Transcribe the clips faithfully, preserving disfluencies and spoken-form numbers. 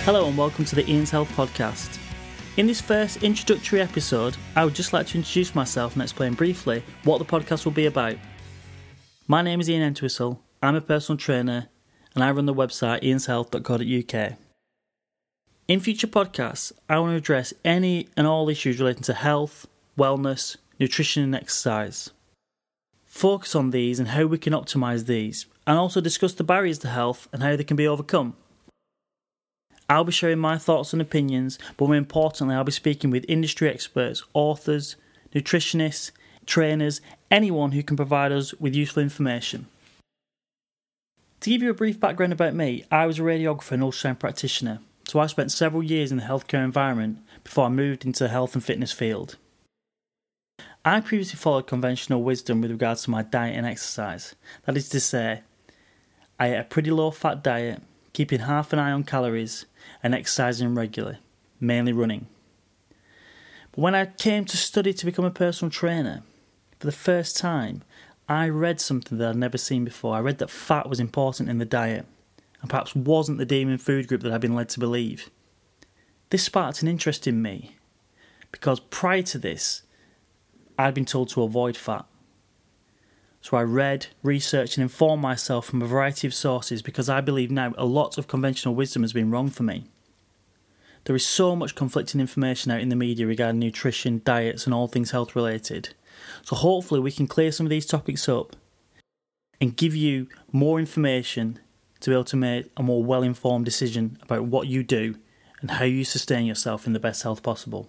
Hello and welcome to the Ian's Health Podcast. In this first introductory episode, I would just like to introduce myself and explain briefly what the podcast will be about. My name is Ian Entwistle, I'm a personal trainer, and I run the website ians health dot co dot uk. In future podcasts, I want to address any and all issues relating to health, wellness, nutrition and exercise. Focus on these and how we can optimise these, and also discuss the barriers to health and how they can be overcome. I'll be sharing my thoughts and opinions, but more importantly, I'll be speaking with industry experts, authors, nutritionists, trainers, anyone who can provide us with useful information. To give you a brief background about me, I was a radiographer and ultrasound practitioner, so I spent several years in the healthcare environment before I moved into the health and fitness field. I previously followed conventional wisdom with regards to my diet and exercise. That is to say, I ate a pretty low-fat diet, keeping half an eye on calories, and exercising regularly, mainly running. But when I came to study to become a personal trainer, for the first time, I read something that I'd never seen before. I read that fat was important in the diet, and perhaps wasn't the demon food group that I'd been led to believe. This sparked an interest in me, because prior to this, I'd been told to avoid fat. So I read, researched and informed myself from a variety of sources because I believe now a lot of conventional wisdom has been wrong for me. There is so much conflicting information out in the media regarding nutrition, diets and all things health related. So hopefully we can clear some of these topics up and give you more information to be able to make a more well-informed decision about what you do and how you sustain yourself in the best health possible.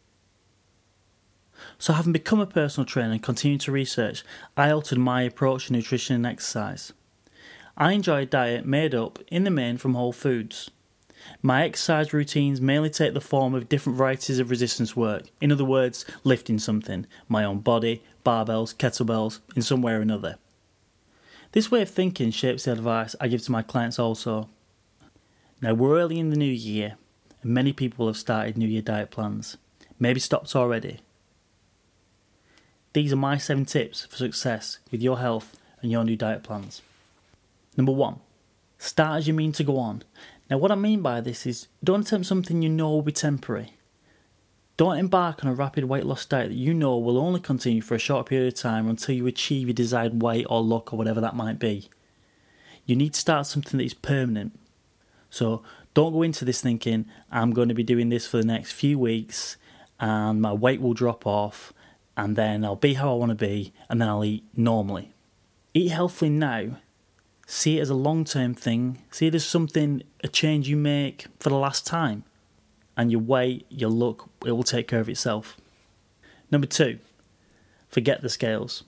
So having become a personal trainer and continuing to research, I altered my approach to nutrition and exercise. I enjoy a diet made up, in the main, from whole foods. My exercise routines mainly take the form of different varieties of resistance work. In other words, lifting something, my own body, barbells, kettlebells, in some way or another. This way of thinking shapes the advice I give to my clients also. Now we're early in the new year, and many people have started New Year diet plans, maybe stopped already. These are my seven tips for success with your health and your new diet plans. Number one, start as you mean to go on. Now what I mean by this is don't attempt something you know will be temporary. Don't embark on a rapid weight loss diet that you know will only continue for a short period of time until you achieve your desired weight or look or whatever that might be. You need to start something that is permanent. So don't go into this thinking, I'm going to be doing this for the next few weeks and my weight will drop off and then I'll be how I want to be, and then I'll eat normally. Eat healthily now. See it as a long-term thing. See it as something, a change you make for the last time. And your weight, your look, it will take care of itself. Number two, forget the scales.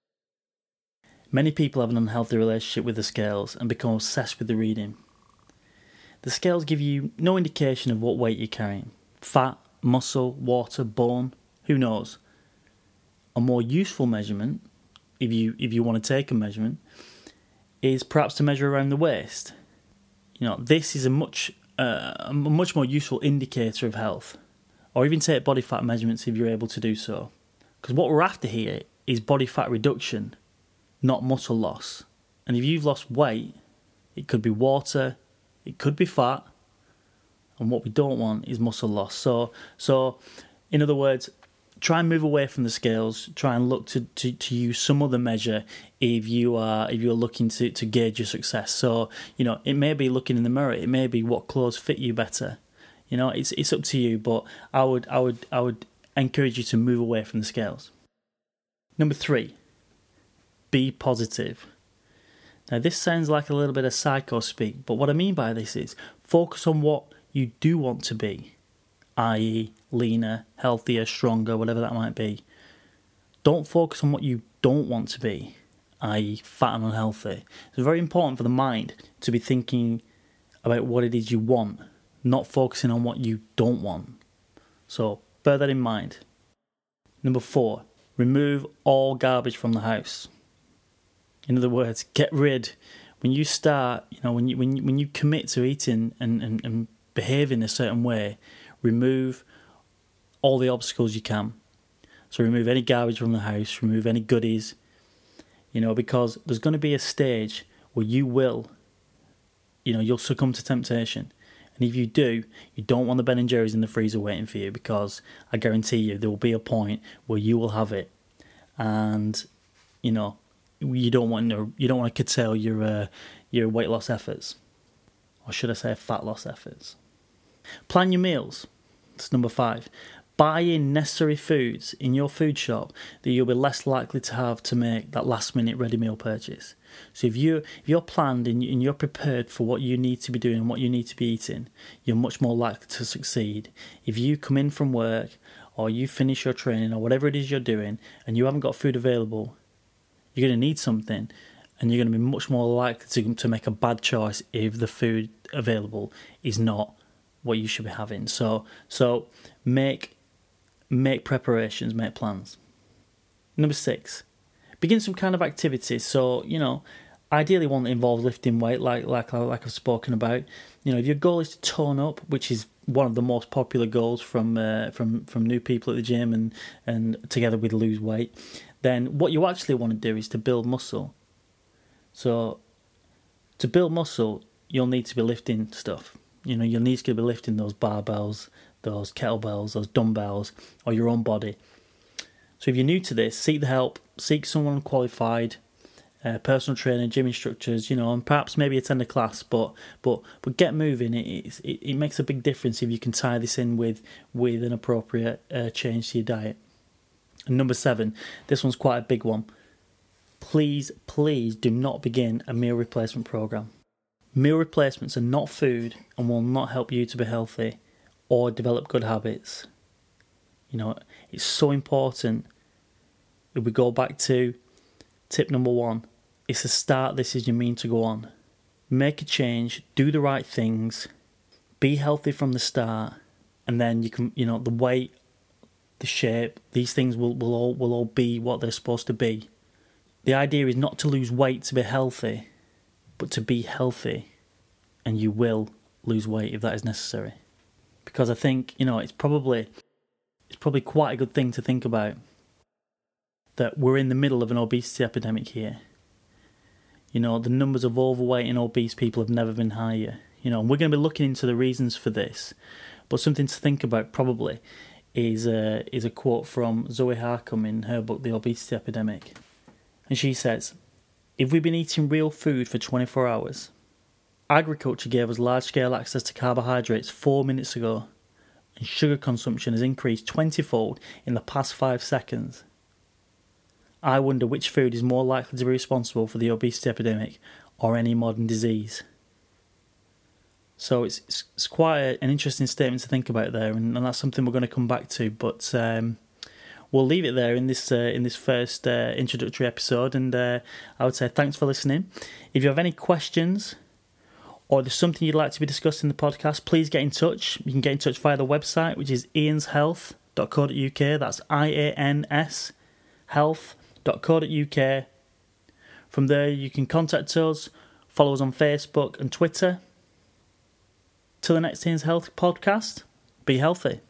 Many people have an unhealthy relationship with the scales and become obsessed with the reading. The scales give you no indication of what weight you're carrying. Fat, muscle, water, bone, who knows? A more useful measurement, if you if you want to take a measurement, is perhaps to measure around the waist. You know, this is a much uh, a much more useful indicator of health. Or even take body fat measurements if you're able to do so. Because what we're after here is body fat reduction, not muscle loss. And if you've lost weight, it could be water, it could be fat, and what we don't want is muscle loss. So, so in other words, try and move away from the scales. Try and look to, to, to use some other measure if you are if you're looking to, to gauge your success. So, you know, it may be looking in the mirror. It may be what clothes fit you better. You know, it's it's up to you. But I would I would I would encourage you to move away from the scales. Number three, be positive. Now this sounds like a little bit of psycho speak, but what I mean by this is focus on what you do want to be, that is leaner, healthier, stronger, whatever that might be. Don't focus on what you don't want to be, that is fat and unhealthy. It's very important for the mind to be thinking about what it is you want, not focusing on what you don't want. So bear that in mind. Number four, remove all garbage from the house. In other words, get rid. When you start, you know, when you when you, when you commit to eating and, and, and behaving a certain way, remove all the obstacles you can. So remove any garbage from the house, remove any goodies, you know, because there's going to be a stage where you will, you know, you'll succumb to temptation. And if you do, you don't want the Ben and Jerry's in the freezer waiting for you, because I guarantee you there will be a point where you will have it, and you know you don't want to you don't want to curtail your uh, your weight loss efforts, or should I say fat loss efforts. Plan your meals. That's number five. Buy in necessary foods in your food shop that you'll be less likely to have to make that last minute ready meal purchase. So if, you, if you're planned and you're prepared for what you need to be doing and what you need to be eating, you're much more likely to succeed. If you come in from work or you finish your training or whatever it is you're doing and you haven't got food available, you're going to need something, and you're going to be much more likely to, to make a bad choice if the food available is not what you should be having. So so make make preparations, make plans. Number six, begin some kind of activity. So, you know, ideally one that involves lifting weight, like like like I've spoken about. You know, if your goal is to tone up, which is one of the most popular goals from uh, from from new people at the gym, and and together with lose weight, then what you actually want to do is to build muscle. So to build muscle, you'll need to be lifting stuff. You know, you'll need to be lifting those barbells, those kettlebells, those dumbbells, or your own body. So if you're new to this, seek the help, seek someone qualified, uh, personal trainer, gym instructors, you know, and perhaps maybe attend a class, but but but get moving. It it, it makes a big difference if you can tie this in with, with an appropriate uh, change to your diet. And number seven, this one's quite a big one. Please, please do not begin a meal replacement program. Meal replacements are not food and will not help you to be healthy or develop good habits. You know, it's so important. If we go back to tip number one, it's a start this is you mean to go on. Make a change, do the right things, be healthy from the start, and then you can, you know, the weight, the shape, these things will, will all will all be what they're supposed to be. The idea is not to lose weight to be healthy, but to be healthy, and you will lose weight if that is necessary. Because I think, you know, it's probably it's probably quite a good thing to think about that we're in the middle of an obesity epidemic here. You know, the numbers of overweight and obese people have never been higher. You know, and we're going to be looking into the reasons for this. But something to think about probably is a, is a quote from Zoe Harcum in her book, The Obesity Epidemic. And she says, "If we've been eating real food for twenty-four hours, agriculture gave us large-scale access to carbohydrates four minutes ago, and sugar consumption has increased twenty-fold in the past five seconds. I wonder which food is more likely to be responsible for the obesity epidemic or any modern disease." So it's it's, it's quite a, an interesting statement to think about there, and, and that's something we're going to come back to. But um, we'll leave it there in this uh, in this first uh, introductory episode, and uh, I would say thanks for listening. If you have any questions, or there's something you'd like to be discussed in the podcast, please get in touch. You can get in touch via the website, which is ians health dot co dot uk. That's I A N S health dot co dot uk. From there, you can contact us, follow us on Facebook and Twitter. Till the next Ian's Health podcast, be healthy.